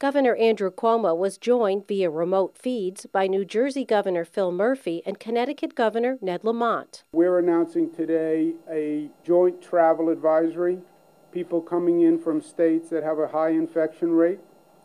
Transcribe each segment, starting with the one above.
Governor Andrew Cuomo was joined via remote feeds by New Jersey Governor Phil Murphy and Connecticut Governor Ned Lamont. We're announcing today a joint travel advisory. People coming in from states that have a high infection rate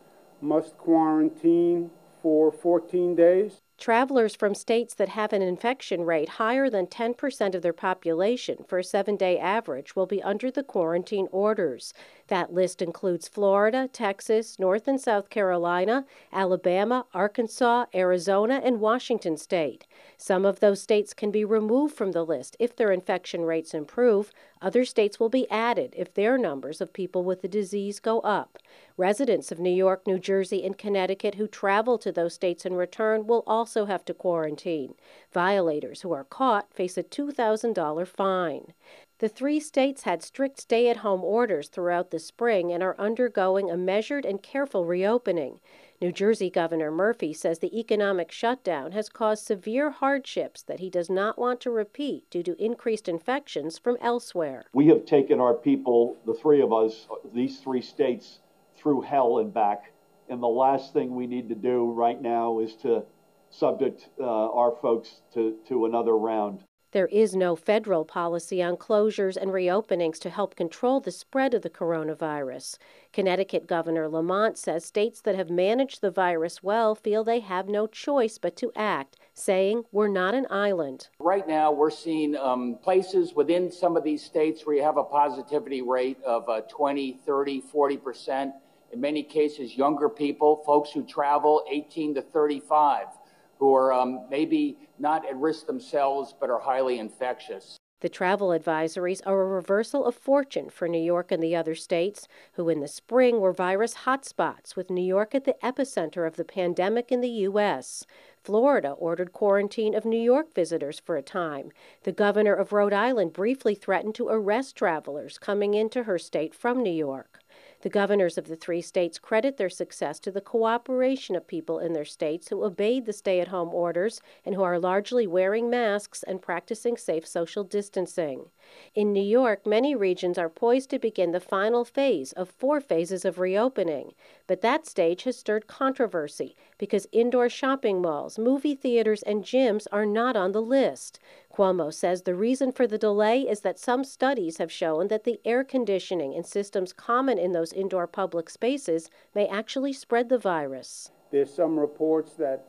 must quarantine for 14 days. Travelers from states that have an infection rate higher than 10% of their population for a 7-day average will be under the quarantine orders. That list includes Florida, Texas, North and South Carolina, Alabama, Arkansas, Arizona, and Washington state. Some of those states can be removed from the list if their infection rates improve. Other states will be added if their numbers of people with the disease go up. Residents of New York, New Jersey, and Connecticut who travel to those states and return will also have to quarantine. Violators who are caught face a $2,000 fine. The 3 states had strict stay-at-home orders throughout the spring and are undergoing a measured and careful reopening. New Jersey Governor Murphy says the economic shutdown has caused severe hardships that he does not want to repeat due to increased infections from elsewhere. We have taken our people, the 3 of us, these 3 states, through hell and back. And the last thing we need to do right now is to subject our folks to another round. There is no federal policy on closures and reopenings to help control the spread of the coronavirus. Connecticut Governor Lamont says states that have managed the virus well feel they have no choice but to act, saying, "We're not an island." Right now, we're seeing places within some of these states where you have a positivity rate of 20, 30, 40%. In many cases, younger people, folks who travel 18 to 35. Who are maybe not at risk themselves but are highly infectious. The travel advisories are a reversal of fortune for New York and the other states, who in the spring were virus hotspots, with New York at the epicenter of the pandemic in the U.S. Florida ordered quarantine of New York visitors for a time. The governor of Rhode Island briefly threatened to arrest travelers coming into her state from New York. The governors of the 3 states credit their success to the cooperation of people in their states who obeyed the stay-at-home orders and who are largely wearing masks and practicing safe social distancing. In New York, many regions are poised to begin the final phase of 4 phases of reopening. But that stage has stirred controversy because indoor shopping malls, movie theaters, and gyms are not on the list. Cuomo says the reason for the delay is that some studies have shown that the air conditioning and systems common in those indoor public spaces may actually spread the virus. There's some reports that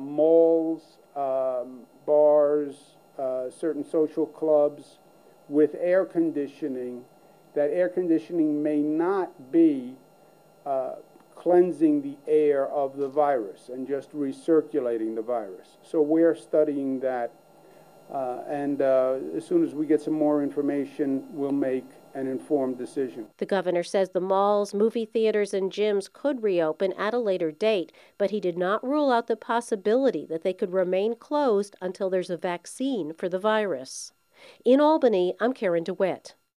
malls, bars, certain social clubs with air conditioning, that air conditioning may not be cleansing the air of the virus and just recirculating the virus. So we're studying that. And as soon as we get some more information, we'll make an informed decision. The governor says the malls, movie theaters, and gyms could reopen at a later date, but he did not rule out the possibility that they could remain closed until there's a vaccine for the virus. In Albany, I'm Karen DeWitt.